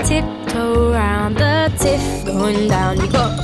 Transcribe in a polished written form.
tiptoe around the tiff, going down. You go